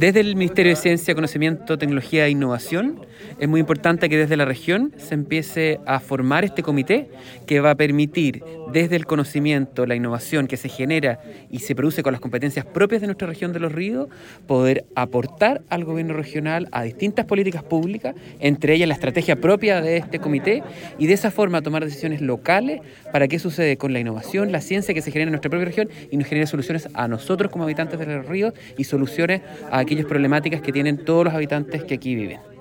Desde el Ministerio de Ciencia, Conocimiento, Tecnología e Innovación, es muy importante que desde la región se empiece a formar este comité que va a permitir, desde el conocimiento, la innovación que se genera y se produce con las competencias propias de nuestra región de Los Ríos, poder aportar al gobierno regional a distintas políticas públicas, entre ellas la estrategia propia de este comité, y de esa forma tomar decisiones locales para qué sucede con la innovación, la ciencia que se genera en nuestra propia región y nos genere soluciones a nosotros como habitantes de Los Ríos y soluciones a aquellas problemáticas que tienen todos los habitantes que aquí viven.